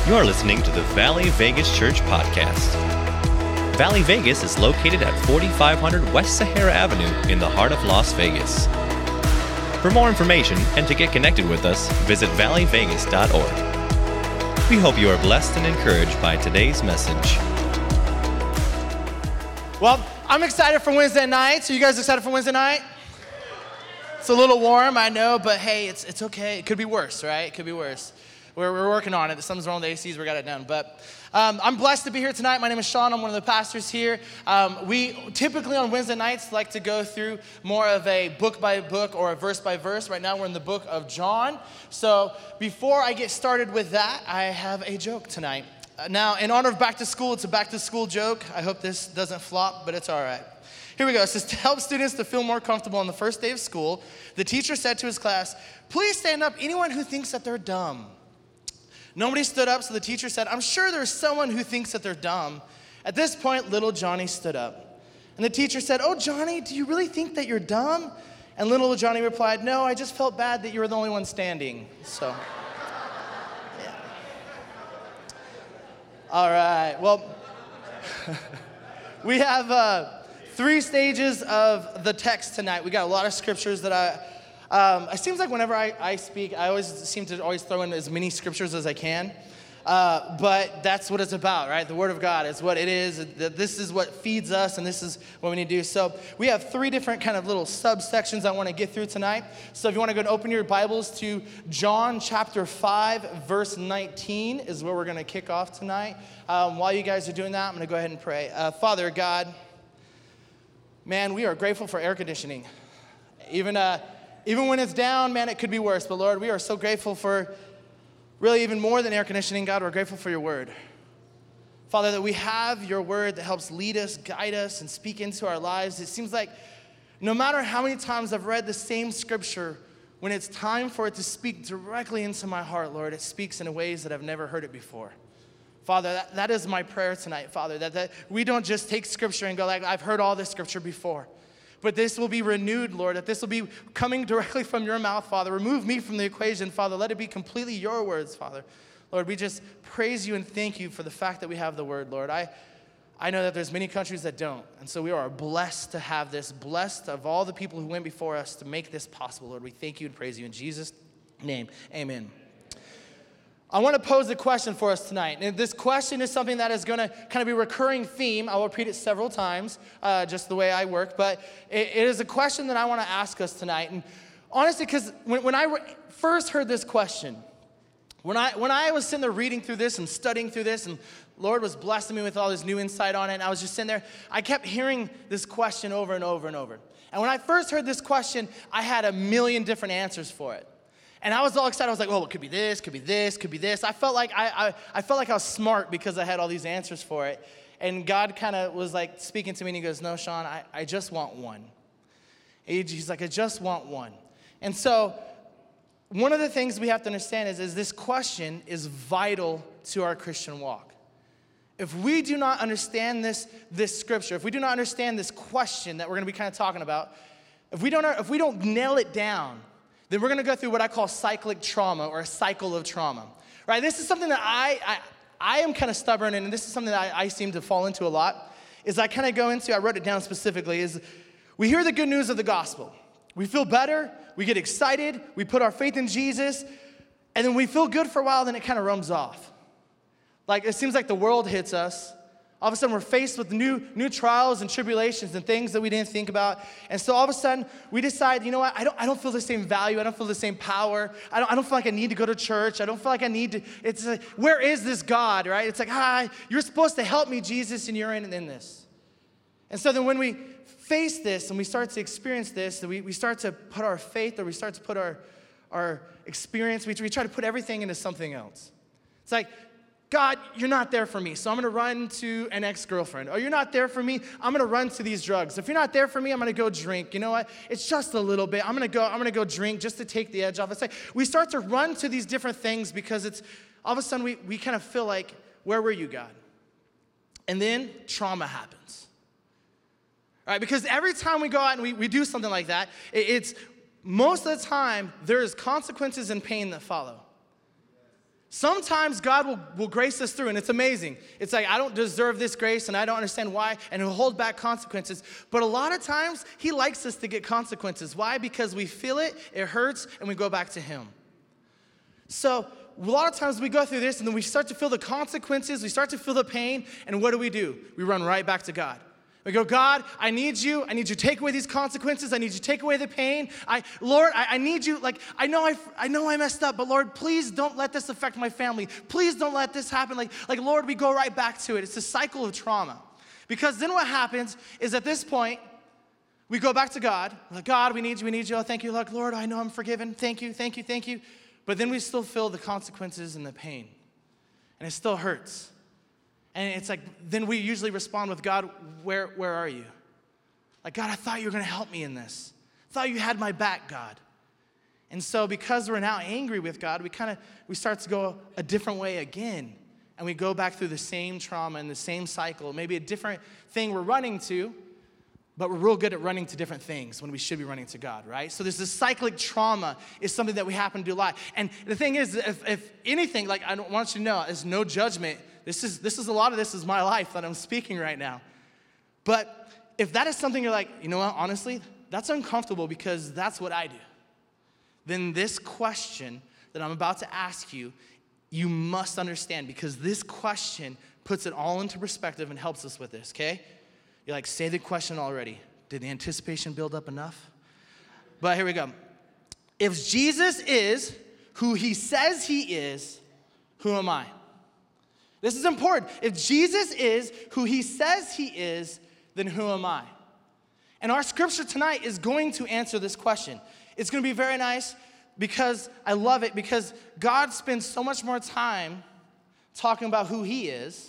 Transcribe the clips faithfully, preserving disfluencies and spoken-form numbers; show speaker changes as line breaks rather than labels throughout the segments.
You're listening to the Valley Vegas Church Podcast. Valley Vegas is located at forty-five hundred West Sahara Avenue in the heart of Las Vegas. For more information and to get connected with us, visit valley vegas dot org. We hope you are blessed and encouraged by today's message.
Well, I'm excited for Wednesday night. So you guys excited for Wednesday night? It's a little warm, I know, but hey, it's it's okay. It could be worse, right? It could be worse. We're, we're working on it. Something's wrong with the A Cs. We got it done. But um, I'm blessed to be here tonight. My name is Sean. I'm one of the pastors here. Um, we typically on Wednesday nights like to go through more of a book by book or a verse by verse. Right now we're in the book of John. So before I get started with that, I have a joke tonight. Uh, now, in honor of back to school, it's a back to school joke. I hope this doesn't flop, but it's all right. Here we go. It says, to help students to feel more comfortable on the first day of school, the teacher said to his class, please stand up anyone who thinks that they're dumb. Nobody stood up, so the teacher said, I'm sure there's someone who thinks that they're dumb. At this point, little Johnny stood up. And the teacher said, oh, Johnny, do you really think that you're dumb? And little Johnny replied, no, I just felt bad that you were the only one standing. So, yeah. All right, well, we have uh, three stages of the text tonight. We got a lot of scriptures that I... Um, it seems like whenever I, I speak, I always seem to always throw in as many scriptures as I can. Uh, but that's what it's about, right? The Word of God is what it is. This is what feeds us, and this is what we need to do. So we have three different kind of little subsections I want to get through tonight. So if you want to go and open your Bibles to John chapter five, verse nineteen is where we're going to kick off tonight. Um, while you guys are doing that, I'm going to go ahead and pray. Uh, Father God, man, we are grateful for air conditioning. Even uh, Even when it's down, man, it could be worse. But Lord, we are so grateful for really even more than air conditioning. God, we're grateful for your word. Father, that we have your word that helps lead us, guide us, and speak into our lives. It seems like no matter how many times I've read the same scripture, when it's time for it to speak directly into my heart, Lord, it speaks in ways that I've never heard it before. Father, that, that is my prayer tonight, Father, that, that we don't just take scripture and go like, I've heard all this scripture before. But this will be renewed, Lord, that this will be coming directly from your mouth, Father. Remove me from the equation, Father. Let it be completely your words, Father. Lord, we just praise you and thank you for the fact that we have the word, Lord. I, I know that there's many countries that don't, and so we are blessed to have this, blessed of all the people who went before us to make this possible, Lord. We thank you and praise you in Jesus' name. Amen. I want to pose a question for us tonight. And this question is something that is going to kind of be a recurring theme. I'll repeat it several times, uh, just the way I work. But it, it is a question that I want to ask us tonight. And honestly, because when, when I re- first heard this question, when I when I was sitting there reading through this and studying through this, and Lord was blessing me with all this new insight on it, and I was just sitting there, I kept hearing this question over and over and over. And when I first heard this question, I had a million different answers for it. And I was all excited. I was like, oh, it could be this, could be this, could be this. I felt like I, I, I felt like I was smart because I had all these answers for it. And God kind of was like speaking to me, and he goes, no, Sean, I, I just want one. He, he's like, I just want one. And so one of the things we have to understand is, is this question is vital to our Christian walk. If we do not understand this, this scripture, if we do not understand this question that we're going to be kind of talking about, if we don't, if we don't nail it down, then we're going to go through what I call cyclic trauma or a cycle of trauma, right? This is something that I I, I am kind of stubborn, and this is something that I, I seem to fall into a lot, is I kind of go into, I wrote it down specifically, is we hear the good news of the gospel. We feel better, we get excited, we put our faith in Jesus, and then we feel good for a while, then it kind of runs off. Like it seems like the world hits us. All of a sudden, we're faced with new, new trials and tribulations and things that we didn't think about. And so all of a sudden, we decide, you know what, I don't, I don't feel the same value. I don't feel the same power. I don't, I don't feel like I need to go to church. I don't feel like I need to, it's like, where is this God, right? It's like, ah, you're supposed to help me, Jesus, and you're in, in this. And so then when we face this and we start to experience this, we, we start to put our faith or we start to put our, our experience, we, we try to put everything into something else. It's like, God, you're not there for me, so I'm going to run to an ex-girlfriend. Or you're not there for me, I'm going to run to these drugs. If you're not there for me, I'm going to go drink. You know what? It's just a little bit. I'm going to go I'm going to go drink just to take the edge off. It's like we start to run to these different things because it's all of a sudden we, we kind of feel like, where were you, God? And then trauma happens. All right, because every time we go out and we, we do something like that, it, it's most of the time there is consequences and pain that follow. Sometimes God will, will grace us through, and it's amazing. It's like, I don't deserve this grace, and I don't understand why, and he'll hold back consequences. But a lot of times, he likes us to get consequences. Why? Because we feel it, it hurts, and we go back to him. So a lot of times we go through this, and then we start to feel the consequences, we start to feel the pain, and what do we do? We run right back to God. We go, God, I need you. I need you to take away these consequences. I need you to take away the pain. I, Lord, I, I need you. Like, I know I, I know I messed up, but Lord, please don't let this affect my family. Please don't let this happen. Like, like, Lord, we go right back to it. It's a cycle of trauma. Because then what happens is at this point, we go back to God. We're like, God, we need you. We need you. Oh, thank you. Like, Lord, I know I'm forgiven. Thank you. Thank you. Thank you. But then we still feel the consequences and the pain. And it still hurts. And it's like, then we usually respond with, God, where, where are you? Like, God, I thought you were going to help me in this. I thought you had my back, God. And so because we're now angry with God, we kind of, we start to go a different way again. And we go back through the same trauma and the same cycle. Maybe a different thing we're running to, but we're real good at running to different things when we should be running to God, right? So there's this cyclic trauma is something that we happen to do a lot. And the thing is, if, if anything, like I don't want you to know, there's no judgment. This is, this is a lot of this is my life that I'm speaking right now. But if that is something you're like, you know what, honestly, that's uncomfortable because that's what I do. Then this question that I'm about to ask you, you must understand because this question puts it all into perspective and helps us with this, okay? You're like, say the question already. Did the anticipation build up enough? But here we go. If Jesus is who he says he is, who am I? This is important. If Jesus is who he says he is, then who am I? And our scripture tonight is going to answer this question. It's going to be very nice because I love it because God spends so much more time talking about who he is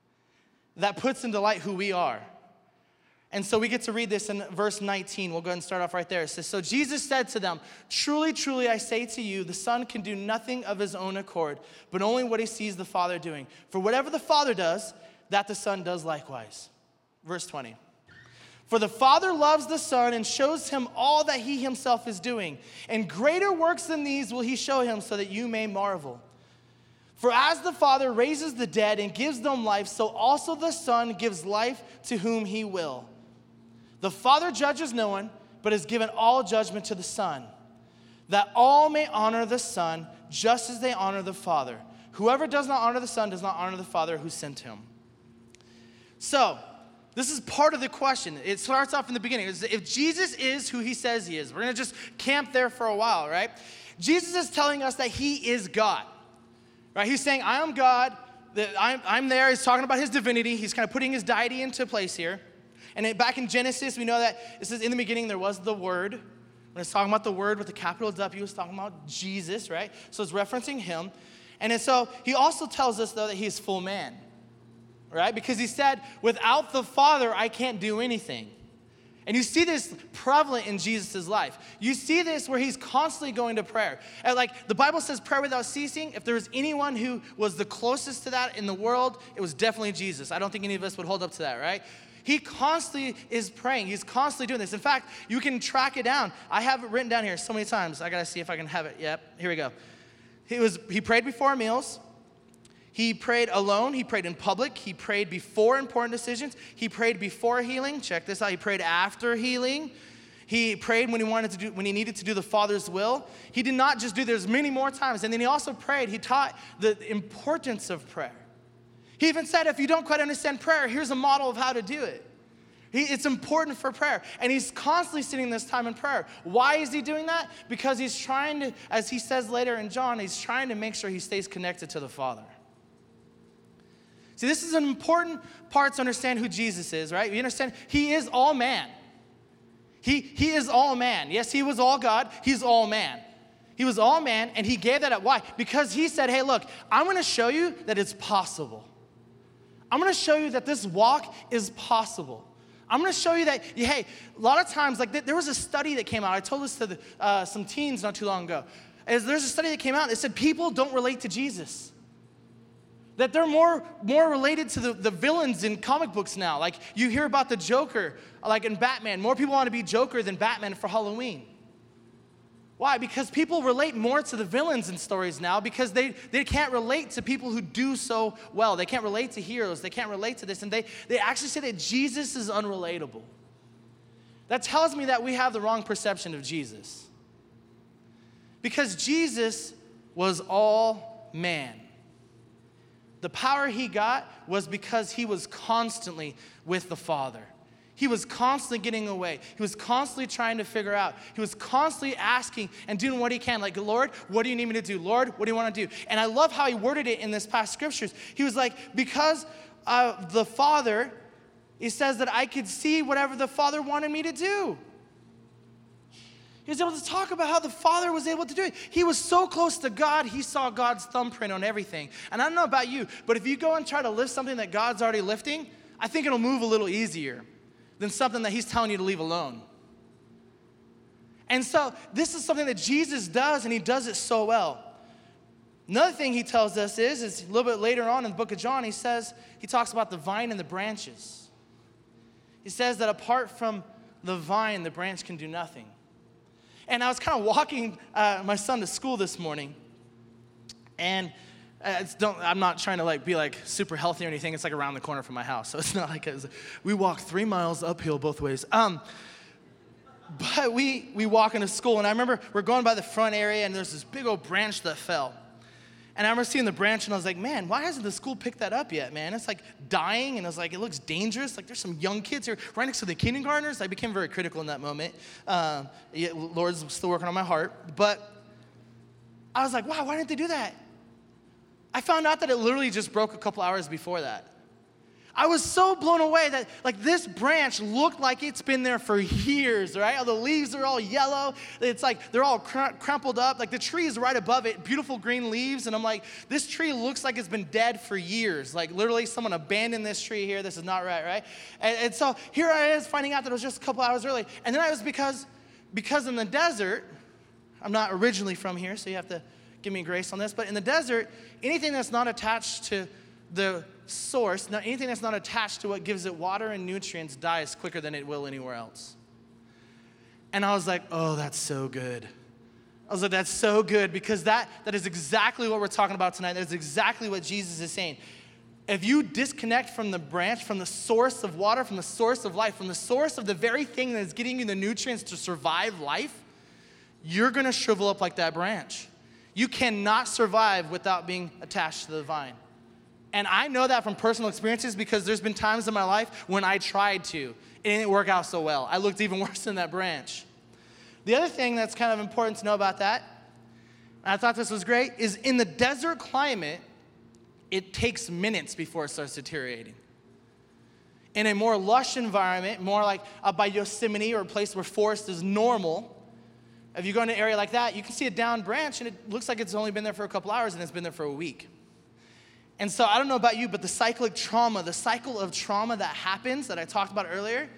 that puts into light who we are. And so we get to read this in verse nineteen. We'll go ahead and start off right there. It says, so Jesus said to them, truly, truly, I say to you, the Son can do nothing of his own accord, but only what he sees the Father doing. For whatever the Father does, that the Son does likewise. Verse twenty. For the Father loves the Son and shows him all that he himself is doing. And greater works than these will he show him so that you may marvel. For as the Father raises the dead and gives them life, so also the Son gives life to whom he will. The Father judges no one, but has given all judgment to the Son, that all may honor the Son just as they honor the Father. Whoever does not honor the Son does not honor the Father who sent him. So, this is part of the question. It starts off in the beginning. If Jesus is who he says he is, we're going to just camp there for a while, right? Jesus is telling us that he is God, right? He's saying, I am God. I'm, I'm there. He's talking about his divinity. He's kind of putting his deity into place here. And it, back in Genesis, we know that it says in the beginning there was the Word. When it's talking about the Word with the capital W, it's talking about Jesus, right? So it's referencing him. And then so he also tells us, though, that he's full man, right? Because he said, without the Father, I can't do anything. And you see this prevalent in Jesus' life. You see this where he's constantly going to prayer. And like the Bible says, prayer without ceasing. If there was anyone who was the closest to that in the world, it was definitely Jesus. I don't think any of us would hold up to that, right? He constantly is praying. He's constantly doing this. In fact, you can track it down. I have it written down here so many times. I got to see if I can have it. Yep, here we go. He was he prayed before meals. He prayed alone. He prayed in public. He prayed before important decisions. He prayed before healing. Check this out. He prayed after healing. He prayed when he wanted to do, when he needed to do the Father's will. He did not just do this many more times. And then he also prayed. He taught the importance of prayer. He even said, if you don't quite understand prayer, here's a model of how to do it. He, it's important for prayer. And he's constantly sitting this time in prayer. Why is he doing that? Because he's trying to, as he says later in John, he's trying to make sure he stays connected to the Father. See, this is an important part to understand who Jesus is, right? You understand? He is all man. He, he is all man. Yes, he was all God. He's all man. He was all man, and he gave that up. Why? Because he said, hey, look, I'm going to show you that it's possible. I'm going to show you that this walk is possible. I'm going to show you that, hey, a lot of times, like there was a study that came out. I told this to the, uh, some teens not too long ago. As there's a study that came out that said people don't relate to Jesus. That they're more, more related to the, the villains in comic books now. Like you hear about the Joker, like in Batman. More people want to be Joker than Batman for Halloween. Why? Because people relate more to the villains in stories now because they, they can't relate to people who do so well. They can't relate to heroes. They can't relate to this. And they, they actually say that Jesus is unrelatable. That tells me that we have the wrong perception of Jesus. Because Jesus was all man. The power he got was because he was constantly with the Father. He was constantly getting away. He was constantly trying to figure out. He was constantly asking and doing what he can. Like, Lord, what do you need me to do? Lord, what do you want to do? And I love how he worded it in this past scriptures. He was like, because of the Father, he says that I could see whatever the Father wanted me to do. He was able to talk about how the Father was able to do it. He was so close to God, he saw God's thumbprint on everything. And I don't know about you, but if you go and try to lift something that God's already lifting, I think it'll move a little easier than something that he's telling you to leave alone. And so this is something that Jesus does, and he does it so well. Another thing he tells us is, is a little bit later on in the book of John, he says, he talks about the vine and the branches. He says that apart from the vine, the branch can do nothing. And I was kind of walking uh, my son to school this morning, and uh, it's don't, I'm not trying to like be like super healthy or anything. It's like around the corner from my house, so it's not like it was, we walk three miles uphill both ways. Um, but we we walk into school, and I remember we're going by the front area, and there's this big old branch that fell. And I remember seeing the branch, and I was like, man, why hasn't the school picked that up yet, man? It's like dying, and I was like, it looks dangerous. Like there's some young kids here right next to the kindergartners. I became very critical in that moment. Um, yeah, Lord's still working on my heart. But I was like, wow, why didn't they do that? I found out that it literally just broke a couple hours before that. I was so blown away that like this branch looked like it's been there for years, right? The leaves are all yellow. It's like they're all cr- crumpled up. Like the tree is right above it, beautiful green leaves. And I'm like, this tree looks like it's been dead for years. Like literally someone abandoned this tree here. This is not right, right? And, and so here I is finding out that it was just a couple hours early. And then I was because, because in the desert, I'm not originally from here, so you have to give me grace on this. But in the desert, anything that's not attached to the source, now anything that's not attached to what gives it water and nutrients dies quicker than it will anywhere else. And I was like, oh, that's so good. I was like, that's so good because that, that is exactly what we're talking about tonight. That is exactly what Jesus is saying. If you disconnect from the branch, from the source of water, from the source of life, from the source of the very thing that is getting you the nutrients to survive life, you're going to shrivel up like that branch. You cannot survive without being attached to the vine. And I know that from personal experiences because there's been times in my life when I tried to. It didn't work out so well. I looked even worse than that branch. The other thing that's kind of important to know about that, and I thought this was great, is in the desert climate, it takes minutes before it starts deteriorating. In a more lush environment, more like up by Yosemite or a place where forest is normal, if you go in an area like that, you can see a down branch and it looks like it's only been there for a couple hours and it's been there for a week. And so I don't know about you, but the cyclic trauma, the cycle of trauma that happens that I talked about earlier,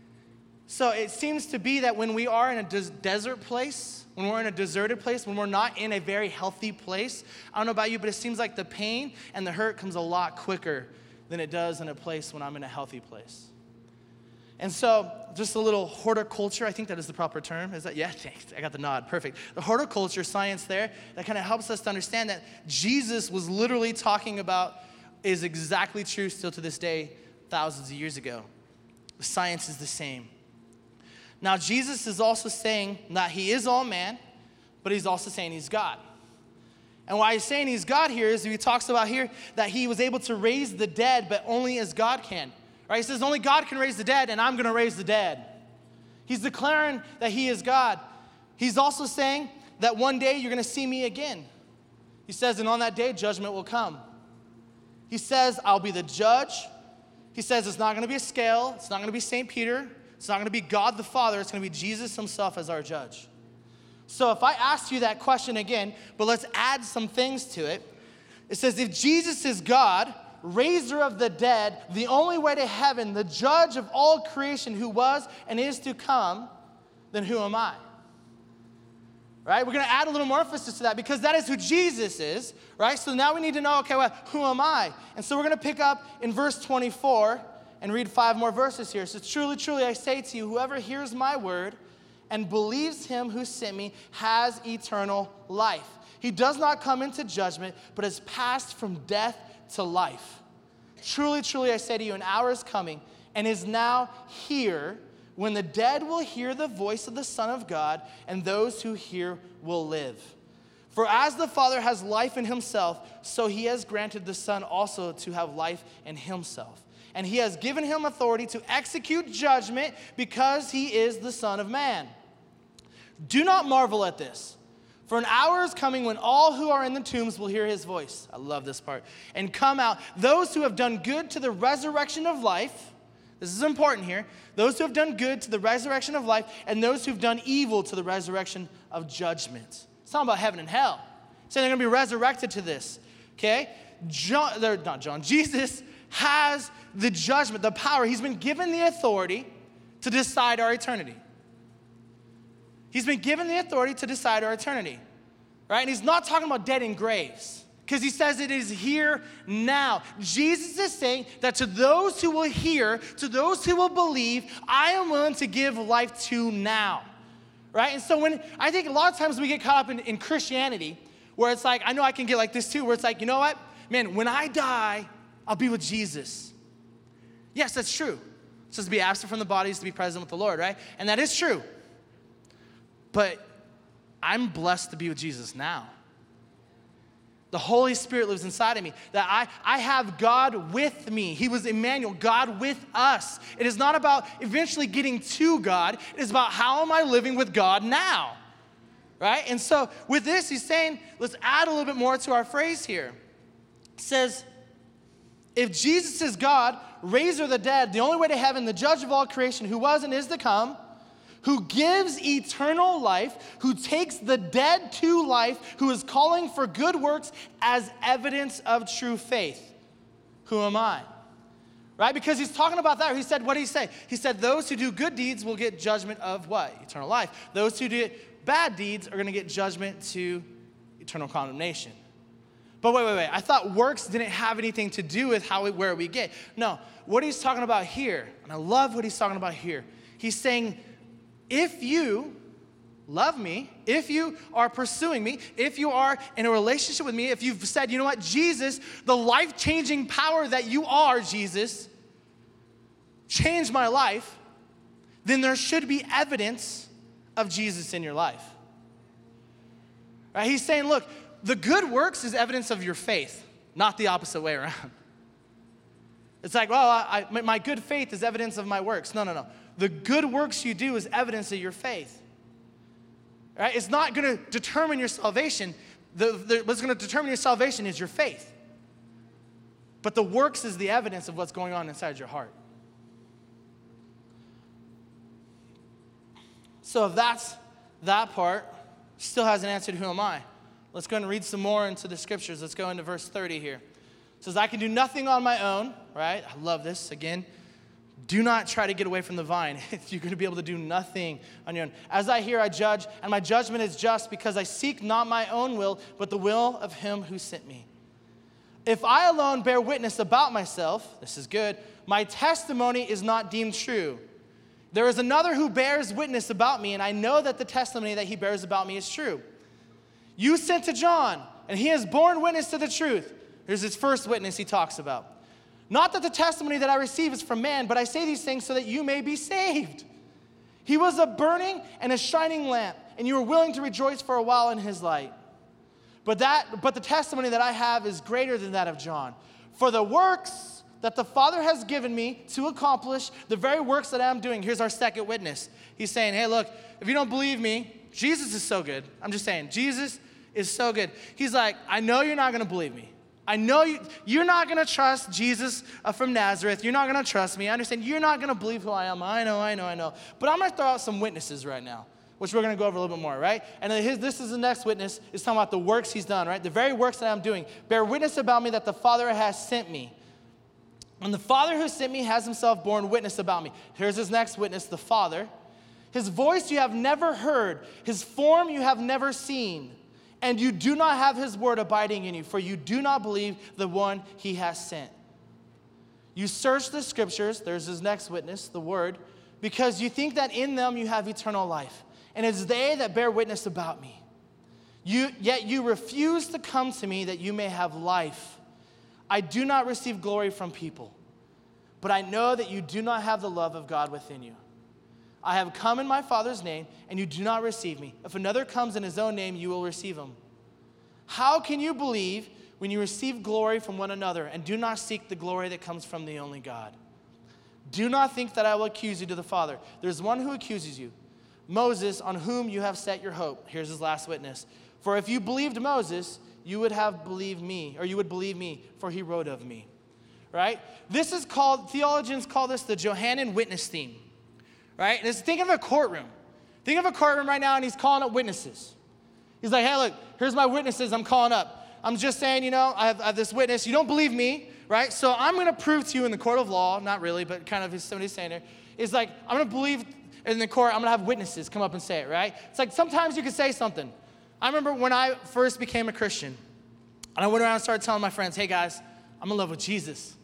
so it seems to be that when we are in a des- desert place, when we're in a deserted place, when we're not in a very healthy place, I don't know about you, but it seems like the pain and the hurt comes a lot quicker than it does in a place when I'm in a healthy place. And so just a little horticulture, I think that is the proper term. Is that? Yeah, thanks. I got the nod. Perfect. The horticulture science there, that kind of helps us to understand that Jesus was literally talking about is exactly true still to this day, thousands of years ago. The science is the same. Now, Jesus is also saying that he is all man, but he's also saying he's God. And why he's saying he's God here is he talks about here that he was able to raise the dead, but only as God can. Right? He says only God can raise the dead, and I'm going to raise the dead. He's declaring that he is God. He's also saying that one day you're going to see me again. He says, and on that day, judgment will come. He says, I'll be the judge. He says it's not going to be a scale. It's not going to be Saint Peter. It's not going to be God the Father. It's going to be Jesus himself as our judge. So if I asked you that question again, but let's add some things to it. It says, if Jesus is God, raiser of the dead, the only way to heaven, the judge of all creation who was and is to come, then who am I? Right? We're going to add a little more emphasis to that because that is who Jesus is, right? So now we need to know, okay, well, who am I? And so we're going to pick up in verse twenty-four and read five more verses here. It says, truly, truly, I say to you, whoever hears my word and believes him who sent me has eternal life. He does not come into judgment, but has passed from death to life. Truly, truly, I say to you, an hour is coming and is now here when the dead will hear the voice of the Son of God, and those who hear will live. For as the Father has life in himself, so he has granted the Son also to have life in himself. And he has given him authority to execute judgment because he is the Son of Man. Do not marvel at this, for an hour is coming when all who are in the tombs will hear his voice. I love this part. And come out, those who have done good to the resurrection of life. This is important here. Those who have done good to the resurrection of life, and those who've done evil to the resurrection of judgment. It's talking about heaven and hell. It's saying they're going to be resurrected to this. Okay? John, they're not John. Jesus has the judgment, the power. He's been given the authority to decide our eternity. He's been given the authority to decide our eternity. Right? And he's not talking about dead in graves. Because he says it is here now. Jesus is saying that to those who will hear, to those who will believe, I am willing to give life to now. Right? And so when, I think a lot of times we get caught up in, in Christianity, where it's like, I know I can get like this too, where it's like, you know what? Man, when I die, I'll be with Jesus. Yes, that's true. It says to be absent from the body is to be present with the Lord, right? And that is true. But I'm blessed to be with Jesus now. The Holy Spirit lives inside of me. That I, I have God with me. He was Emmanuel, God with us. It is not about eventually getting to God. It is about how am I living with God now? Right? And so with this, he's saying, let's add a little bit more to our phrase here. It says, if Jesus is God, raiser of the dead, the only way to heaven, the judge of all creation, who was and is to come, who gives eternal life, who takes the dead to life, who is calling for good works as evidence of true faith. Who am I? Right? Because he's talking about that. He said, what did he say? He said, those who do good deeds will get judgment of what? Eternal life. Those who do bad deeds are going to get judgment to eternal condemnation. But wait, wait, wait. I thought works didn't have anything to do with how we, where we get. No, what he's talking about here, and I love what he's talking about here. He's saying, if you love me, if you are pursuing me, if you are in a relationship with me, if you've said, you know what, Jesus, the life-changing power that you are, Jesus, changed my life, then there should be evidence of Jesus in your life. Right? He's saying, look, the good works is evidence of your faith, not the opposite way around. It's like, well, I, I, my good faith is evidence of my works. No, no, no. The good works you do is evidence of your faith. Right? It's not going to determine your salvation. The, the, what's going to determine your salvation is your faith. But the works is the evidence of what's going on inside your heart. So if that's that part, still hasn't answered who am I. Let's go and read some more into the scriptures. Let's go into verse thirty here. It says, I can do nothing on my own, right? I love this. Again, do not try to get away from the vine. You're going to be able to do nothing on your own. As I hear, I judge, and my judgment is just because I seek not my own will, but the will of him who sent me. If I alone bear witness about myself, this is good, my testimony is not deemed true. There is another who bears witness about me, and I know that the testimony that he bears about me is true. You sent to John, and he has borne witness to the truth. Here's his first witness he talks about. Not that the testimony that I receive is from man, but I say these things so that you may be saved. He was a burning and a shining lamp, and you were willing to rejoice for a while in his light. But that, but the testimony that I have is greater than that of John. For the works that the Father has given me to accomplish, the very works that I am doing. Here's our second witness. He's saying, hey, look, if you don't believe me, Jesus is so good. I'm just saying, Jesus is so good. He's like, I know you're not going to believe me. I know you, you're not going to trust Jesus uh, from Nazareth. You're not going to trust me. I understand you're not going to believe who I am. I know, I know, I know. But I'm going to throw out some witnesses right now, which we're going to go over a little bit more, right? And then his, this is the next witness. It's talking about the works he's done, right? The very works that I'm doing. Bear witness about me that the Father has sent me. And the Father who sent me has himself borne witness about me. Here's his next witness, the Father. His voice you have never heard. His form you have never seen. And you do not have his word abiding in you, for you do not believe the one he has sent. You search the scriptures, there's his next witness, the word, because you think that in them you have eternal life. and it's they that bear witness about me. You, yet you refuse to come to me that you may have life. I do not receive glory from people, but I know that you do not have the love of God within you. I have come in my Father's name, and you do not receive me. If another comes in his own name, you will receive him. How can you believe when you receive glory from one another and do not seek the glory that comes from the only God? Do not think that I will accuse you to the Father. There's one who accuses you, Moses, on whom you have set your hope. Here's his last witness. For if you believed Moses, you would have believed me, or you would believe me, for he wrote of me. Right? This is called, theologians call this the Johannine witness theme. Right? And it's, think of a courtroom. Think of a courtroom right now, and he's calling up witnesses. He's like, hey, look, here's my witnesses I'm calling up. I'm just saying, you know, I have, I have this witness. You don't believe me, right? So I'm going to prove to you in the court of law, not really, but kind of somebody's saying there, is like, I'm going to believe in the court, I'm going to have witnesses come up and say it, right? It's like sometimes you can say something. I remember when I first became a Christian, and I went around and started telling my friends, hey, guys, I'm in love with Jesus.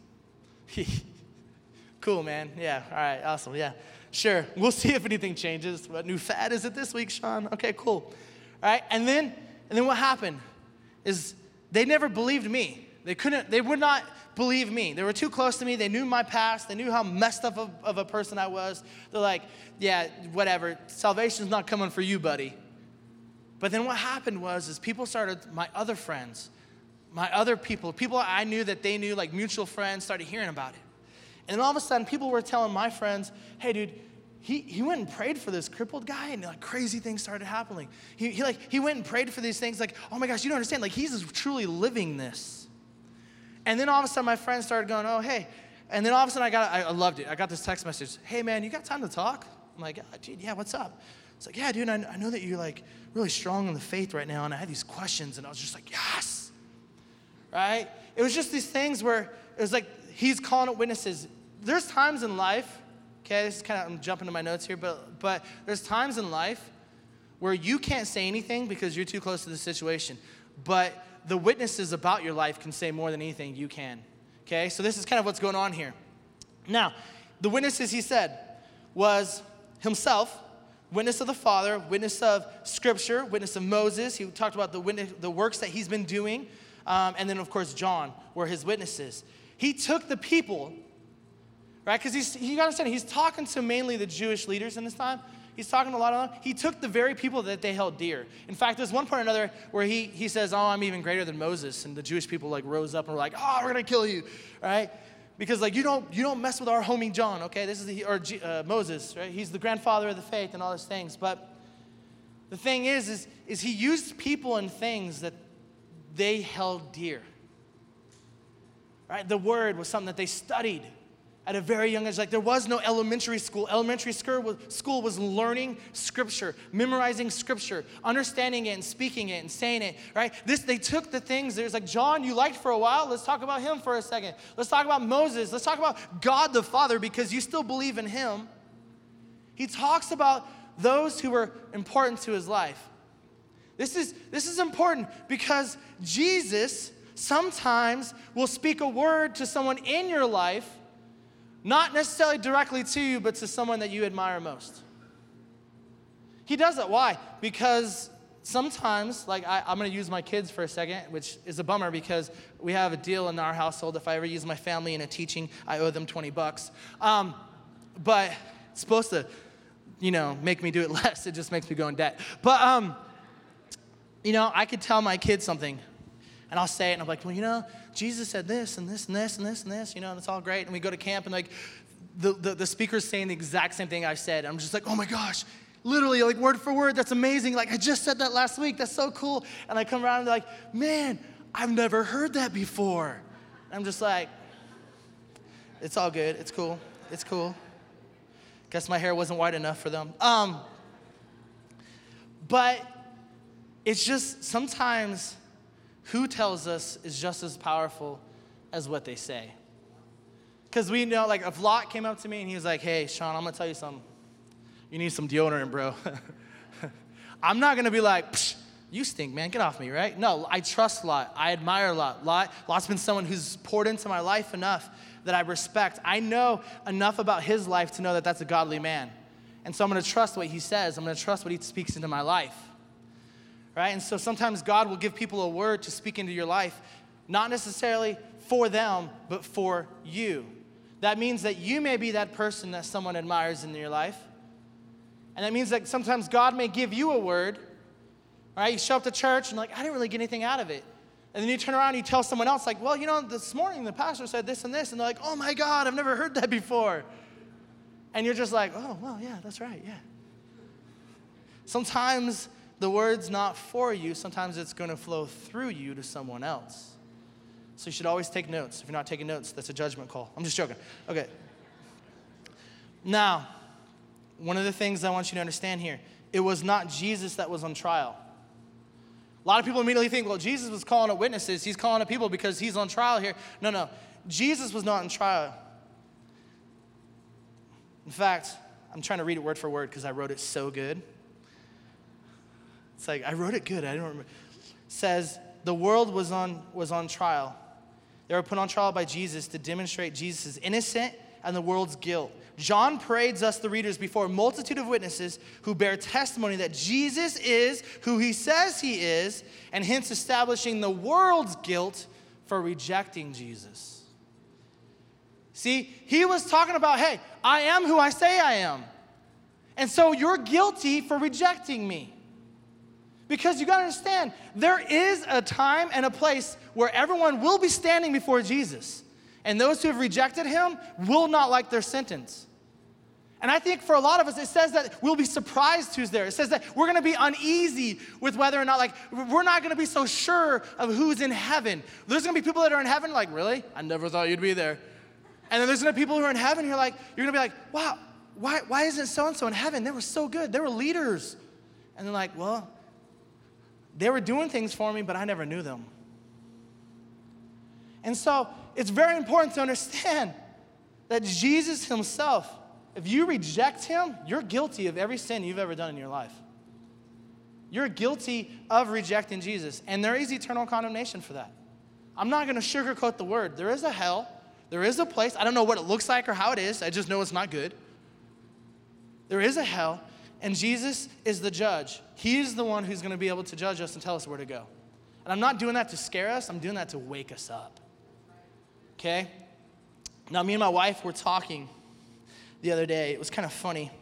Cool, man. Yeah, all right, awesome, yeah. Sure, we'll see if anything changes. What new fad is it this week, Sean? Okay, cool. All right, and then, and then what happened is they never believed me. They couldn't, they would not believe me. They were too close to me. They knew my past. They knew how messed up of, of a person I was. They're like, yeah, whatever. Salvation's not coming for you, buddy. But then what happened was is people started, my other friends, my other people, people I knew that they knew, like mutual friends, started hearing about it. And then all of a sudden, people were telling my friends, hey, dude, he, he went and prayed for this crippled guy, and like crazy things started happening. He, he, like, he went and prayed for these things, like, oh my gosh, you don't understand. Like, he's truly living this. And then all of a sudden, my friends started going, oh, hey. And then all of a sudden, I got, I loved it. I got this text message, hey, man, you got time to talk? I'm like, oh, dude, yeah, what's up? It's like, yeah, dude, I, I know that you're like really strong in the faith right now, and I had these questions, and I was just like, yes, right? It was just these things where it was like he's calling up witnesses. There's times in life, okay, this is kind of, I'm jumping to my notes here, but but there's times in life where you can't say anything because you're too close to the situation, but the witnesses about your life can say more than anything you can, okay? So this is kind of what's going on here. Now, the witnesses, he said, was himself, witness of the Father, witness of Scripture, witness of Moses. He talked about the witness, the works that he's been doing. Um, and then, of course, John were his witnesses. He took the people, right? Because he's, you got to understand, he's talking to mainly the Jewish leaders in this time. He's talking to a lot of them. He took the very people that they held dear. In fact, there's one point or another where he, he says, oh, I'm even greater than Moses. And the Jewish people like rose up and were like, oh, we're going to kill you, right? Because like you don't you don't mess with our homie John, okay? This is the, or uh, Moses, right? He's the grandfather of the faith and all those things. But the thing is, is, is he used people and things that they held dear, right? The word was something that they studied at a very young age. Like there was no elementary school. Elementary school was, school was learning Scripture, memorizing Scripture, understanding it and speaking it and saying it, right? This, they took the things, there's like, John, you liked for a while. Let's talk about him for a second. Let's talk about Moses. Let's talk about God the Father because you still believe in him. He talks about those who were important to his life. This is, this is important because Jesus sometimes will speak a word to someone in your life, not necessarily directly to you, but to someone that you admire most. He does that. Why? Because sometimes, like I, I'm going to use my kids for a second, which is a bummer because we have a deal in our household. If I ever use my family in a teaching, I owe them twenty bucks. Um, but it's supposed to, you know, make me do it less. It just makes me go in debt. But, um, you know, I could tell my kids something, and I'll say it, and I'm like, well, you know, Jesus said this and this and this and this and this, you know, and it's all great. And we go to camp, and like the, the, the speaker's saying the exact same thing I said. I'm just like, oh my gosh, literally, like word for word, that's amazing. Like I just said that last week. That's so cool. And I come around and they're like, man, I've never heard that before. And I'm just like, it's all good. It's cool. It's cool. Guess my hair wasn't white enough for them. Um, but it's just sometimes who tells us is just as powerful as what they say. Because we know, like, if Lot came up to me and he was like, hey, Sean, I'm going to tell you something. You need some deodorant, bro. I'm not going to be like, psh, you stink, man. Get off me, right? No, I trust Lot. I admire Lot. Lot. Lot's been someone who's poured into my life enough that I respect. I know enough about his life to know that that's a godly man. And so I'm going to trust what he says. I'm going to trust what he speaks into my life. Right? And so sometimes God will give people a word to speak into your life, not necessarily for them, but for you. That means that you may be that person that someone admires in your life. And that means that sometimes God may give you a word. Right? You show up to church and like, I didn't really get anything out of it. And then you turn around and you tell someone else, like, well, you know, this morning the pastor said this and this. And they're like, oh my God, I've never heard that before. And you're just like, oh, well, yeah, that's right, yeah. Sometimes the word's not for you. Sometimes it's going to flow through you to someone else. So you should always take notes. If you're not taking notes, that's a judgment call. I'm just joking. Okay. Now, one of the things I want you to understand here, it was not Jesus that was on trial. A lot of people immediately think, well, Jesus was calling up witnesses. He's calling up people because he's on trial here. No, no. Jesus was not on trial. In fact, I'm trying to read it word for word because I wrote it so good. It's like, I wrote it good. I don't remember. It says, the world was on, was on trial. They were put on trial by Jesus to demonstrate Jesus' innocent and the world's guilt. John parades us, the readers, before a multitude of witnesses who bear testimony that Jesus is who he says he is, and hence establishing the world's guilt for rejecting Jesus. See, he was talking about, hey, I am who I say I am. And so you're guilty for rejecting me. Because you got to understand, there is a time and a place where everyone will be standing before Jesus. And those who have rejected him will not like their sentence. And I think for a lot of us, it says that we'll be surprised who's there. It says that we're going to be uneasy with whether or not, like, we're not going to be so sure of who's in heaven. There's going to be people that are in heaven like, really? I never thought you'd be there. And then there's going to be people who are in heaven, you're like, you're going to be like, wow, why, why isn't so-and-so in heaven? They were so good. They were leaders. And they're like, well, they were doing things for me, but I never knew them. And so it's very important to understand that Jesus himself, if you reject him, you're guilty of every sin you've ever done in your life. You're guilty of rejecting Jesus, and there is eternal condemnation for that. I'm not going to sugarcoat the word. There is a hell. There is a place. I don't know what it looks like or how it is. I just know it's not good. There is a hell, and Jesus is the judge. He's the one who's going to be able to judge us and tell us where to go. And I'm not doing that to scare us. I'm doing that to wake us up. Okay? Now, me and my wife were talking the other day. It was kind of funny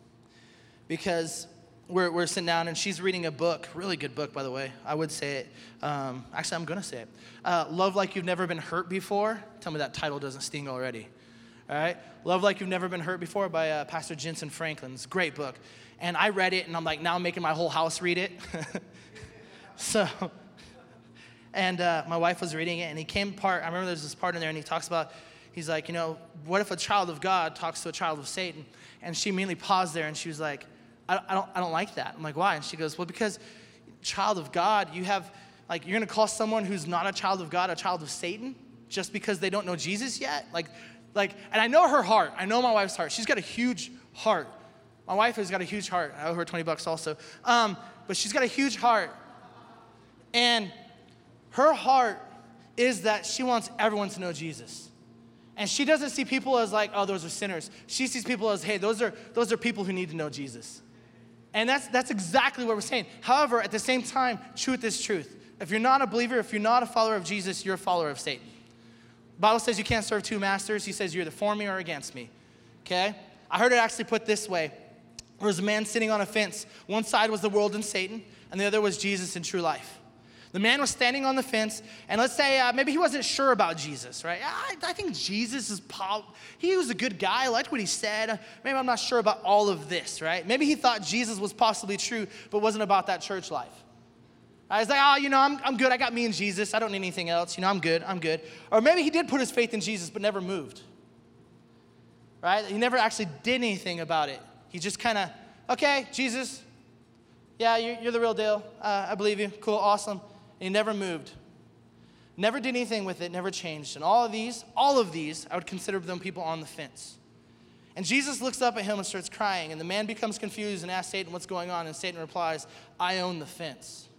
because we're, we're sitting down and she's reading a book, really good book, by the way. I would say it. Um, actually, I'm going to say it. Uh, Love Like You've Never Been Hurt Before. Tell me that title doesn't sting already. All right? Love Like You've Never Been Hurt Before by uh, Pastor Jensen Franklin. It's a great book. And I read it, and I'm like, now I'm making my whole house read it. so... And uh, my wife was reading it, and he came part, I remember there's this part in there, and he talks about, he's like, you know, what if a child of God talks to a child of Satan? And she immediately paused there, and she was like, I, I don't I don't like that. I'm like, why? And she goes, well, because child of God, you have, like, you're going to call someone who's not a child of God a child of Satan just because they don't know Jesus yet? Like, like, and I know her heart. I know my wife's heart. She's got a huge heart. My wife has got a huge heart. I owe her twenty bucks also. Um, but she's got a huge heart. And her heart is that she wants everyone to know Jesus. And she doesn't see people as like, oh, those are sinners. She sees people as, hey, those are those are people who need to know Jesus. And that's that's exactly what we're saying. However, at the same time, truth is truth. If you're not a believer, if you're not a follower of Jesus, you're a follower of Satan. The Bible says you can't serve two masters. He says you're either for me or against me. Okay? I heard it actually put this way. There was a man sitting on a fence. One side was the world and Satan, and the other was Jesus and true life. The man was standing on the fence, and let's say uh, maybe he wasn't sure about Jesus, right? I, I think Jesus is, he was a good guy. I liked what he said. Maybe I'm not sure about all of this, right? Maybe he thought Jesus was possibly true, but wasn't about that church life. I was like, oh, you know, I'm, I'm good. I got me and Jesus. I don't need anything else. You know, I'm good. I'm good. Or maybe he did put his faith in Jesus, but never moved, right? He never actually did anything about it. He just kind of, okay, Jesus, yeah, you're, you're the real deal. Uh, I believe you. Cool, awesome. And he never moved. Never did anything with it, never changed. And all of these, all of these, I would consider them people on the fence. And Jesus looks up at him and starts crying. And the man becomes confused and asks Satan what's going on. And Satan replies, I own the fence.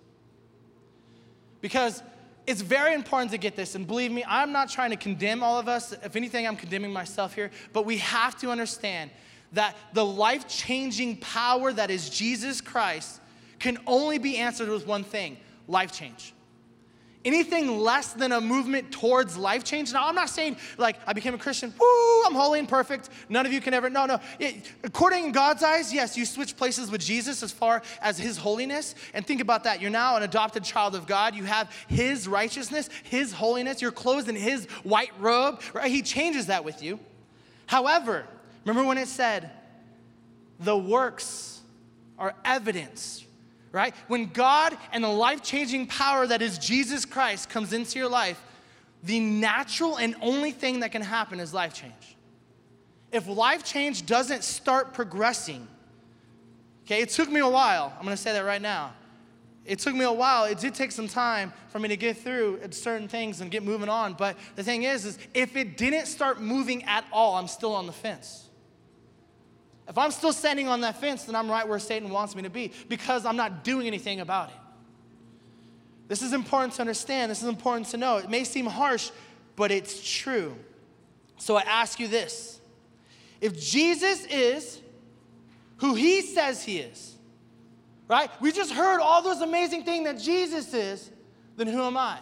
Because it's very important to get this. And believe me, I'm not trying to condemn all of us. If anything, I'm condemning myself here. But we have to understand that the life-changing power that is Jesus Christ can only be answered with one thing: life change. Anything less than a movement towards life change. Now, I'm not saying like I became a Christian, woo, I'm holy and perfect. None of you can ever, no, no. It, according in God's eyes, yes, you switch places with Jesus as far as his holiness. And think about that. You're now an adopted child of God. You have his righteousness, his holiness. You're clothed in his white robe, right? He changes that with you. However, remember when it said, the works are evidence, right? When God and the life-changing power that is Jesus Christ comes into your life, the natural and only thing that can happen is life change. If life change doesn't start progressing, okay, it took me a while. I'm gonna say that right now. It took me a while. It did take some time for me to get through certain things and get moving on. But the thing is, is if it didn't start moving at all, I'm still on the fence. If I'm still standing on that fence, then I'm right where Satan wants me to be because I'm not doing anything about it. This is important to understand. This is important to know. It may seem harsh, but it's true. So I ask you this. If Jesus is who he says he is, right? We just heard all those amazing things that Jesus is, then who am I?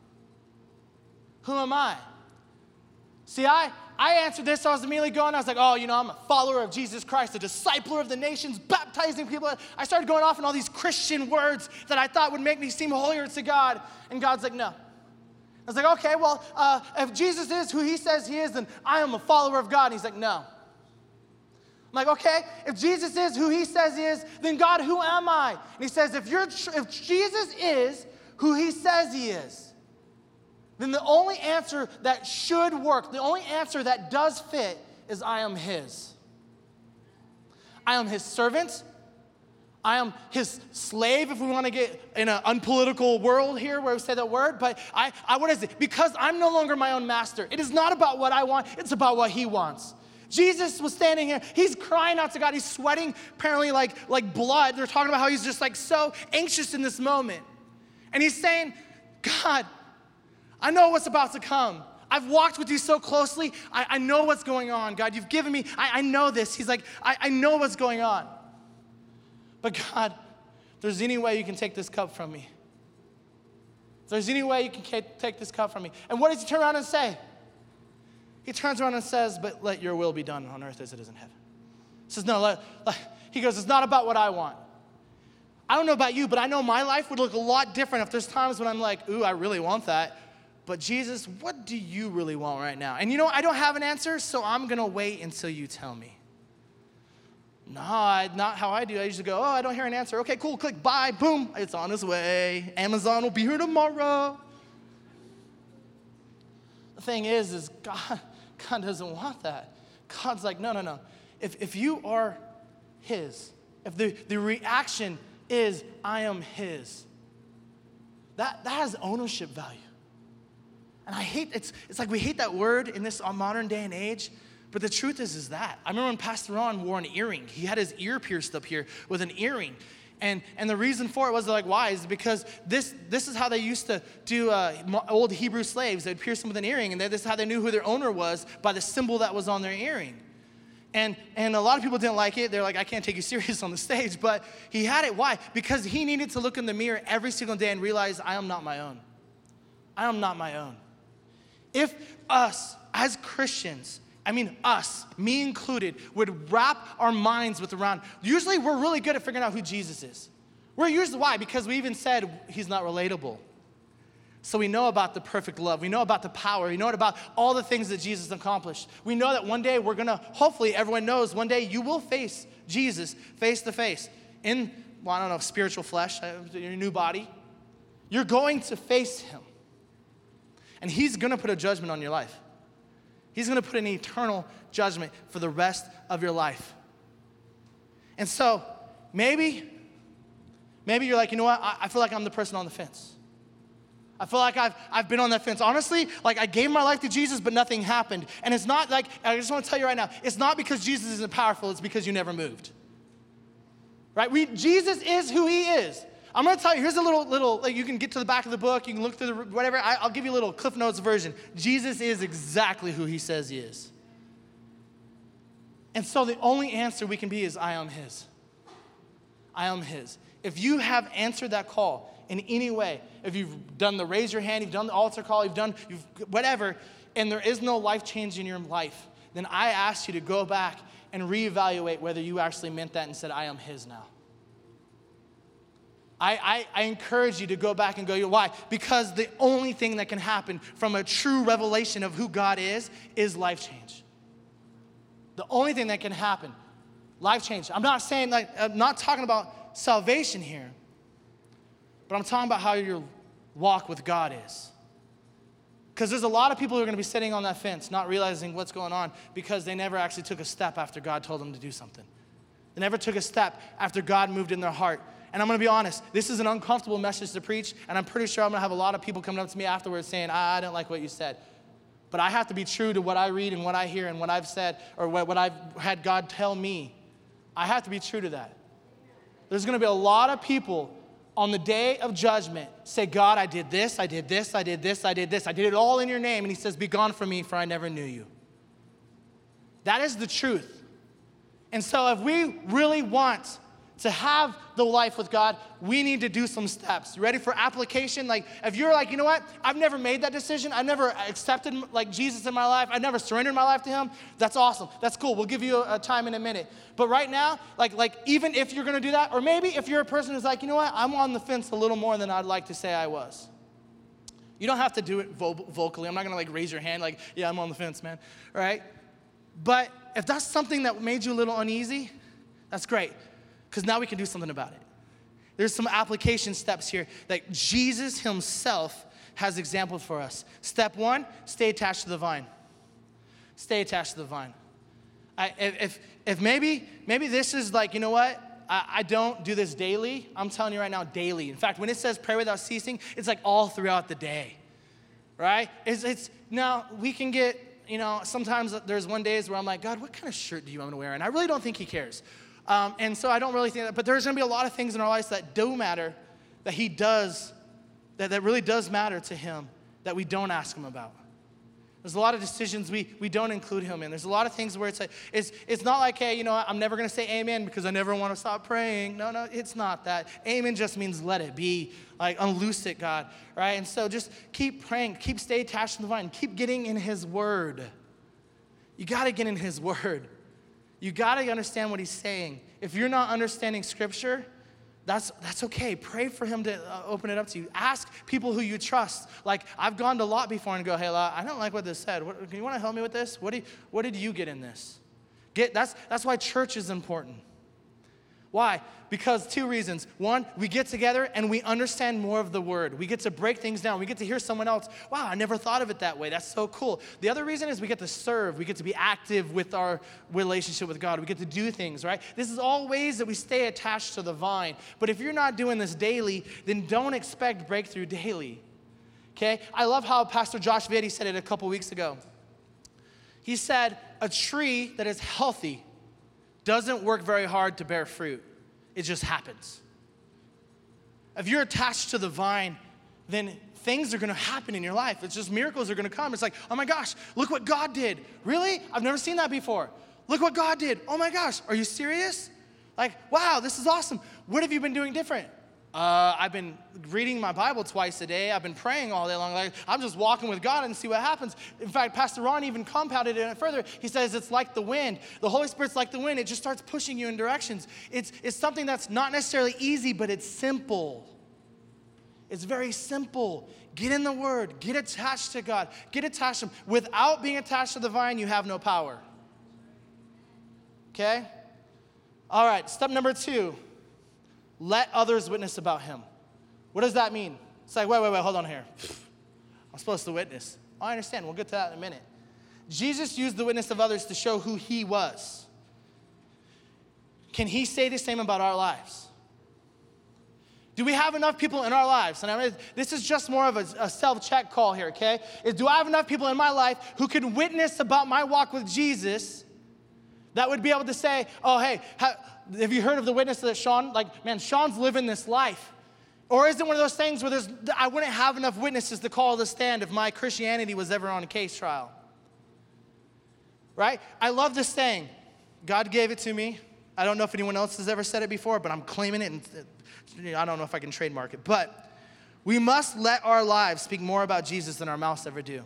Who am I? See, I, I answered this, so I was immediately going, I was like, oh, you know, I'm a follower of Jesus Christ, a discipler of the nations, baptizing people. I started going off in all these Christian words that I thought would make me seem holier to God, and God's like, no. I was like, okay, well, uh, if Jesus is who he says he is, then I am a follower of God. And he's like, no. I'm like, okay, if Jesus is who he says he is, then God, who am I? And he says, if you're, if Jesus is who he says he is, then the only answer that should work, the only answer that does fit is I am his. I am his servant. I am his slave, if we want to get in an unpolitical world here where we say that word. But I, I, what is it? Because I'm no longer my own master. It is not about what I want. It's about what he wants. Jesus was standing here. He's crying out to God. He's sweating apparently like, like blood. They're talking about how he's just like so anxious in this moment. And he's saying, God, I know what's about to come. I've walked with you so closely. I, I know what's going on, God. You've given me, I, I know this. He's like, I, I know what's going on. But God, if there's any way you can take this cup from me. If there's any way you can take this cup from me. And what does he turn around and say? He turns around and says, but let your will be done on earth as it is in heaven. He says, no, let, let, he goes, it's not about what I want. I don't know about you, but I know my life would look a lot different if there's times when I'm like, ooh, I really want that. But Jesus, what do you really want right now? And you know, I don't have an answer, so I'm going to wait until you tell me. No, I, not how I do. I usually go, oh, I don't hear an answer. Okay, cool, click, bye, boom, it's on its way. Amazon will be here tomorrow. The thing is, is God, God doesn't want that. God's like, no, no, no. If, if you are his, if the, the reaction is, I am his, that, that has ownership value. And I hate, it's, it's like we hate that word in this modern day and age, but the truth is, is that. I remember when Pastor Ron wore an earring. He had his ear pierced up here with an earring. And, and the reason for it was like, why? Is because this, this is how they used to do uh, old Hebrew slaves. They'd pierce them with an earring, and this is how they knew who their owner was, by the symbol that was on their earring. And, and a lot of people didn't like it. They're like, I can't take you serious on the stage. But he had it. Why? Because he needed to look in the mirror every single day and realize, I am not my own. I am not my own. If us, as Christians, I mean us, me included, would wrap our minds with around, usually we're really good at figuring out who Jesus is. We're usually, why? Because we even said he's not relatable. So we know about the perfect love. We know about the power. We know about all the things that Jesus accomplished. We know that one day we're going to, hopefully everyone knows, one day you will face Jesus face to face in, well, I don't know, spiritual flesh, your new body. You're going to face him. And he's going to put a judgment on your life. He's going to put an eternal judgment for the rest of your life. And so maybe, maybe you're like, you know what? I, I feel like I'm the person on the fence. I feel like I've, I've been on that fence. Honestly, like I gave my life to Jesus, but nothing happened. And it's not like, I just want to tell you right now, it's not because Jesus isn't powerful, it's because you never moved. Right? We, Jesus is who he is. I'm going to tell you, here's a little, little, like you can get to the back of the book, you can look through the, whatever, I, I'll give you a little Cliff Notes version. Jesus is exactly who he says he is. And so the only answer we can be is, I am his. I am his. If you have answered that call in any way, if you've done the raise your hand, you've done the altar call, you've done you've whatever, and there is no life change in your life, then I ask you to go back and reevaluate whether you actually meant that and said, I am his now. I, I, I encourage you to go back and go, why? Because the only thing that can happen from a true revelation of who God is, is life change. The only thing that can happen, life change. I'm not saying, like, I'm not talking about salvation here, but I'm talking about how your walk with God is. Because there's a lot of people who are going to be sitting on that fence, not realizing what's going on because they never actually took a step after God told them to do something. They never took a step after God moved in their heart. And I'm going to be honest, this is an uncomfortable message to preach, and I'm pretty sure I'm going to have a lot of people coming up to me afterwards saying, I, I didn't like what you said. But I have to be true to what I read and what I hear and what I've said or what, what I've had God tell me. I have to be true to that. There's going to be a lot of people on the day of judgment say, God, I did this, I did this, I did this, I did this. I did it all in your name. And he says, be gone from me, for I never knew you. That is the truth. And so if we really want to have the life with God, we need to do some steps. You ready for application? Like, if you're like, you know what? I've never made that decision. I've never accepted like Jesus in my life. I've never surrendered my life to him. That's awesome. That's cool. We'll give you a, a time in a minute. But right now, like, like even if you're gonna do that, or maybe if you're a person who's like, you know what? I'm on the fence a little more than I'd like to say I was. You don't have to do it vo- vocally. I'm not gonna like raise your hand like, yeah, I'm on the fence, man, right? But if that's something that made you a little uneasy, that's great. Because now we can do something about it. There's some application steps here that Jesus himself has exampled for us. Step one, stay attached to the vine. Stay attached to the vine. I, if, if maybe, maybe this is like, you know what? I, I don't do this daily. I'm telling you right now, daily. In fact, when it says pray without ceasing, it's like all throughout the day, right? It's, it's now we can get, you know, sometimes there's one days where I'm like, God, what kind of shirt do you want me to wear? And I really don't think he cares. Um, and so I don't really think that, but there's going to be a lot of things in our lives that do matter, that he does, that, that really does matter to him, that we don't ask him about. There's a lot of decisions we, we don't include him in. There's a lot of things where it's like, it's, it's not like, hey, you know what, I'm never going to say amen because I never want to stop praying. No, no, it's not that. Amen just means let it be. Like, unloose it, God, right? And so just keep praying, keep stay attached to the vine, keep getting in his word. You got to get in his word. You got to understand what he's saying. If you're not understanding scripture, that's that's okay. Pray for him to uh, open it up to you. Ask people who you trust. Like, I've gone to Lot before and go, hey, Lot, I don't like what this said. What, can you want to help me with this? What, do you, what did you get in this? Get that's That's why church is important. Why? Because two reasons. One, we get together and we understand more of the word. We get to break things down. We get to hear someone else. Wow, I never thought of it that way. That's so cool. The other reason is we get to serve. We get to be active with our relationship with God. We get to do things, right? This is all ways that we stay attached to the vine. But if you're not doing this daily, then don't expect breakthrough daily. Okay? I love how Pastor Josh Vitti said it a couple weeks ago. He said, a tree that is healthy doesn't work very hard to bear fruit. It just happens. If you're attached to the vine, then things are going to happen in your life. It's just miracles are going to come. It's like, oh my gosh, look what God did. Really? I've never seen that before. Look what God did. Oh my gosh, are you serious? Like, wow, this is awesome. What have you been doing different? Uh, I've been reading my Bible twice a day. I've been praying all day long. Like, I'm just walking with God and see what happens. In fact, Pastor Ron even compounded it further. He says it's like the wind. The Holy Spirit's like the wind. It just starts pushing you in directions. It's, it's something that's not necessarily easy, but it's simple. It's very simple. Get in the Word. Get attached to God. Get attached to Him. Without being attached to the vine, you have no power. Okay? All right, step number two. Let others witness about him. What does that mean? It's like, wait, wait, wait, hold on here. I'm supposed to witness. Oh, I understand. We'll get to that in a minute. Jesus used the witness of others to show who he was. Can he say the same about our lives? Do we have enough people in our lives? And I mean, this is just more of a, a self-check call here, okay? Is do I have enough people in my life who can witness about my walk with Jesus that would be able to say, oh, hey, ha- have you heard of the witness that Sean, like, man, Sean's living this life? Or is it one of those things where there's, I wouldn't have enough witnesses to call the stand if my Christianity was ever on a case trial? Right? I love this saying. God gave it to me. I don't know if anyone else has ever said it before, but I'm claiming it, and I don't know if I can trademark it. But we must let our lives speak more about Jesus than our mouths ever do.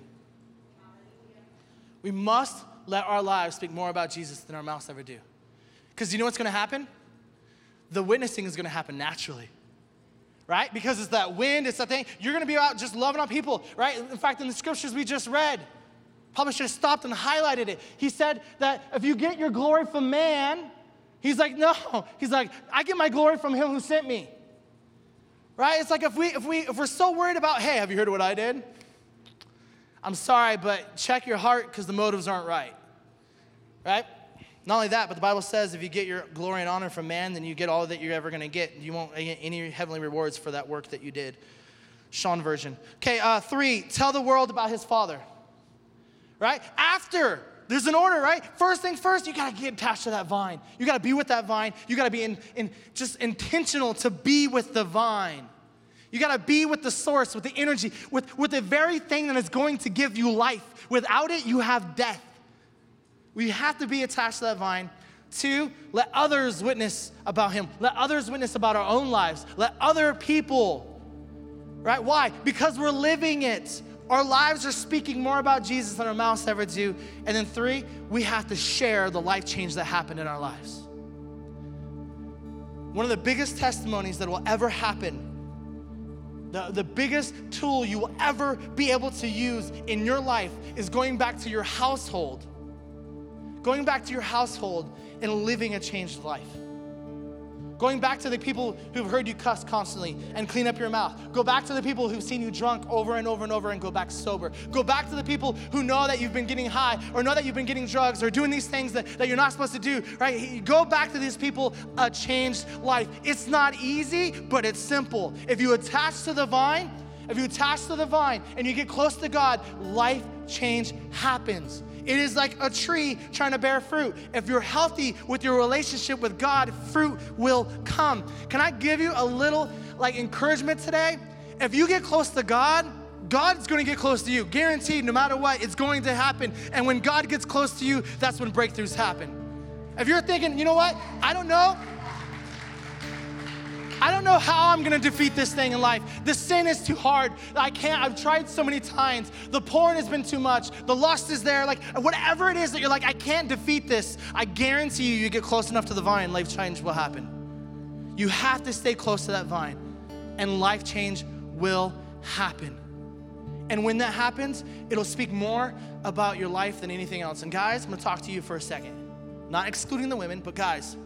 We must let our lives speak more about Jesus than our mouths ever do. Because you know what's going to happen? The witnessing is going to happen naturally, right? Because it's that wind, it's that thing. You're going to be out just loving on people, right? In fact, in the scriptures we just read, probably should have stopped and highlighted it. He said that if you get your glory from man, he's like, no. He's like, I get my glory from him who sent me, right? It's like if, we, if, we, if we're so worried about, hey, have you heard what I did? I'm sorry, but check your heart because the motives aren't right, right? Not only that, but the Bible says if you get your glory and honor from man, then you get all that you're ever going to get. You won't get any heavenly rewards for that work that you did. Sean version. Okay, uh, three, tell the world about his Father, right? After, there's an order, right? First thing first, you got to get attached to that vine. You got to be with that vine. You got to be in, in just intentional to be with the vine. You got to be with the source, with the energy, with, with the very thing that is going to give you life. Without it, you have death. We have to be attached to that vine. Two, let others witness about him. Let others witness about our own lives. Let other people, right? Why? Because we're living it. Our lives are speaking more about Jesus than our mouths ever do. And then three, we have to share the life change that happened in our lives. One of the biggest testimonies that will ever happen, the, the biggest tool you will ever be able to use in your life is going back to your household. Going back to your household and living a changed life. Going back to the people who've heard you cuss constantly and clean up your mouth. Go back to the people who've seen you drunk over and over and over and go back sober. Go back to the people who know that you've been getting high or know that you've been getting drugs or doing these things that, that you're not supposed to do, right? Go back to these people, a changed life. It's not easy, but it's simple. If you attach to the vine, if you attach to the vine and you get close to God, life change happens. It is like a tree trying to bear fruit. If you're healthy with your relationship with God, fruit will come. Can I give you a little like encouragement today? If you get close to God, God's going to get close to you. Guaranteed, no matter what, it's going to happen. And when God gets close to you, that's when breakthroughs happen. If you're thinking, you know what? I don't know. I don't know how I'm gonna defeat this thing in life. The sin is too hard. I can't, I've tried so many times. The porn has been too much. The lust is there. Like whatever it is that you're like, I can't defeat this. I guarantee you, you get close enough to the vine, life change will happen. You have to stay close to that vine and life change will happen. And when that happens, it'll speak more about your life than anything else. And guys, I'm gonna talk to you for a second. Not excluding the women, but guys,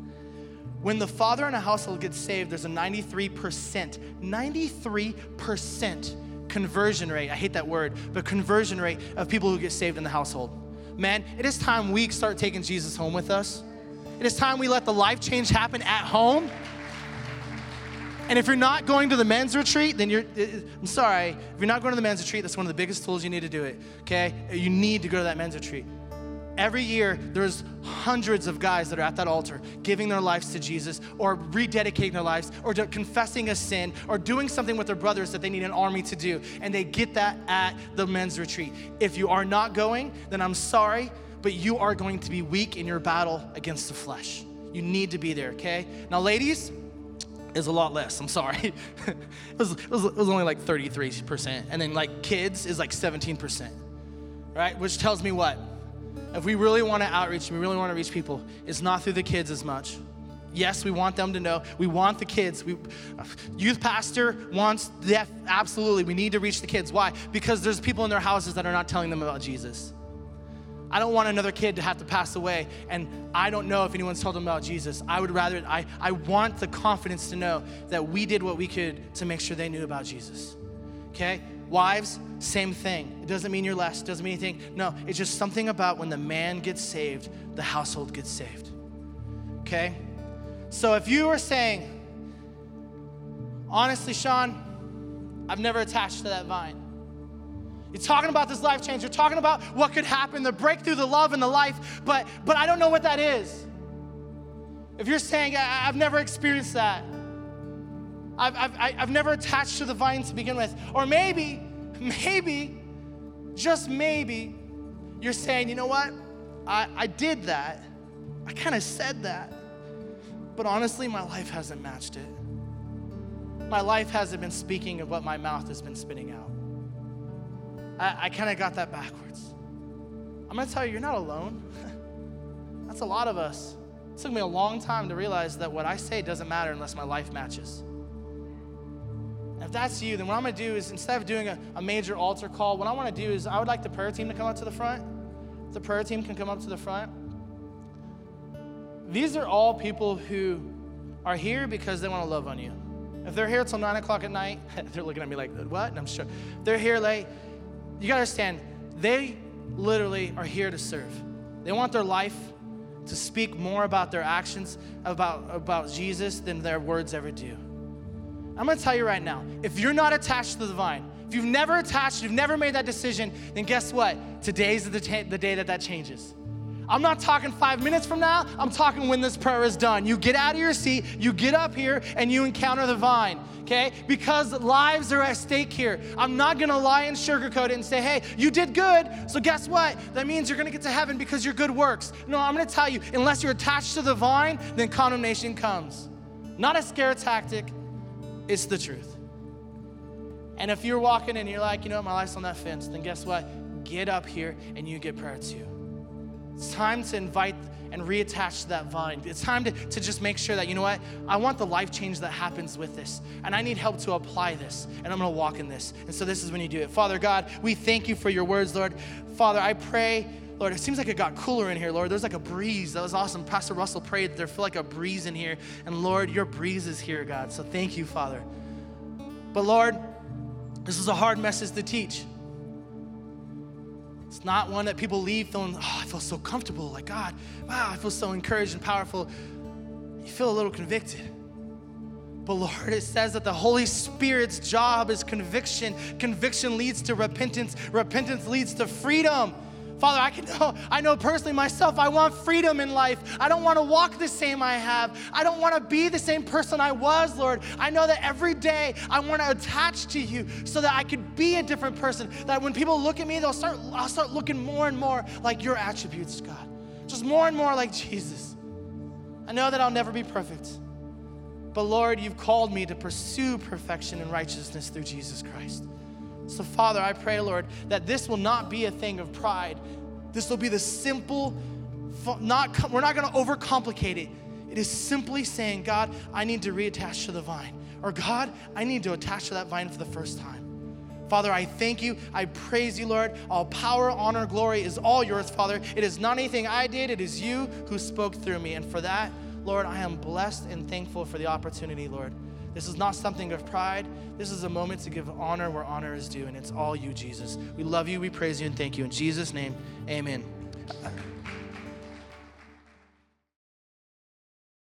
when the father in a household gets saved, there's a ninety-three percent, ninety-three percent conversion rate. I hate that word, but conversion rate of people who get saved in the household. Man, it is time we start taking Jesus home with us. It is time we let the life change happen at home. And if you're not going to the men's retreat, then you're, I'm sorry, if you're not going to the men's retreat, that's one of the biggest tools you need to do it, okay? You need to go to that men's retreat. Every year, there's hundreds of guys that are at that altar giving their lives to Jesus or rededicating their lives or confessing a sin or doing something with their brothers that they need an army to do. And they get that at the men's retreat. If you are not going, then I'm sorry, but you are going to be weak in your battle against the flesh. You need to be there, okay? Now, ladies, is a lot less. I'm sorry. it, was, it, was, it was only like thirty-three percent. And then like kids is like seventeen percent, right? Which tells me what? If we really want to outreach and we really want to reach people, it's not through the kids as much. Yes, we want them to know. We want the kids. We, youth pastor wants, yeah, absolutely, we need to reach the kids. Why? Because there's people in their houses that are not telling them about Jesus. I don't want another kid to have to pass away and I don't know if anyone's told them about Jesus. I would rather, I, I want the confidence to know that we did what we could to make sure they knew about Jesus, okay? Wives, same thing. It doesn't mean you're less, it doesn't mean anything. No, it's just something about when the man gets saved, the household gets saved, okay? So if you are saying, honestly, Sean, I've never attached to that vine. You're talking about this life change. You're talking about what could happen, the breakthrough, the love, and the life, but but I don't know what that is. If you're saying, I, I've never experienced that. I've, I've, I've never attached to the vine to begin with. Or maybe, maybe, just maybe, you're saying, you know what? I, I did that, I kind of said that, but honestly, my life hasn't matched it. My life hasn't been speaking of what my mouth has been spitting out. I, I kind of got that backwards. I'm gonna tell you, you're not alone. That's a lot of us. It took me a long time to realize that what I say doesn't matter unless my life matches. And if that's you, then what I'm gonna do is, instead of doing a, a major altar call, what I wanna do is I would like the prayer team to come up to the front. If the prayer team can come up to the front. These are all people who are here because they wanna love on you. If they're here till nine o'clock at night, they're looking at me like, what? And I'm sure. They're here late. You gotta understand, they literally are here to serve. They want their life to speak more about their actions, about, about Jesus than their words ever do. I'm gonna tell you right now, if you're not attached to the vine, if you've never attached, you've never made that decision, then guess what? Today's the, ta- the day that that changes. I'm not talking five minutes from now, I'm talking when this prayer is done. You get out of your seat, you get up here, and you encounter the vine, okay? Because lives are at stake here. I'm not gonna lie and sugarcoat it and say, hey, you did good, so guess what? That means you're gonna get to heaven because your good works. No, I'm gonna tell you, unless you're attached to the vine, then condemnation comes. Not a scare tactic, it's the truth. And if you're walking and you're like, you know what, my life's on that fence, then guess what? Get up here and you get prayer too. It's time to invite and reattach to that vine. It's time to, to just make sure that, you know what, I want the life change that happens with this. And I need help to apply this. And I'm gonna walk in this. And so this is when you do it. Father God, we thank you for your words, Lord. Father, I pray, Lord, it seems like it got cooler in here, Lord. There's like a breeze. That was awesome. Pastor Russell prayed, there felt like a breeze in here. And Lord, your breeze is here, God. So thank you, Father. But Lord, this is a hard message to teach. It's not one that people leave feeling, oh, I feel so comfortable. Like, God, wow, I feel so encouraged and powerful. You feel a little convicted. But Lord, it says that the Holy Spirit's job is conviction. Conviction leads to repentance. Repentance leads to freedom. Father, I can know, I know personally myself, I want freedom in life. I don't want to walk the same I have. I don't want to be the same person I was, Lord. I know that every day I want to attach to you so that I could be a different person. That when people look at me, they'll start, I'll start looking more and more like your attributes, God. Just more and more like Jesus. I know that I'll never be perfect. But Lord, you've called me to pursue perfection and righteousness through Jesus Christ. So Father, I pray, Lord, that this will not be a thing of pride. This will be the simple, not, we're not gonna overcomplicate it. It is simply saying, God, I need to reattach to the vine. Or God, I need to attach to that vine for the first time. Father, I thank you, I praise you, Lord. All power, honor, glory is all yours, Father. It is not anything I did, it is you who spoke through me. And for that, Lord, I am blessed and thankful for the opportunity, Lord. This is not something of pride. This is a moment to give honor where honor is due, and it's all you, Jesus. We love you, we praise you, and thank you. In Jesus' name, amen.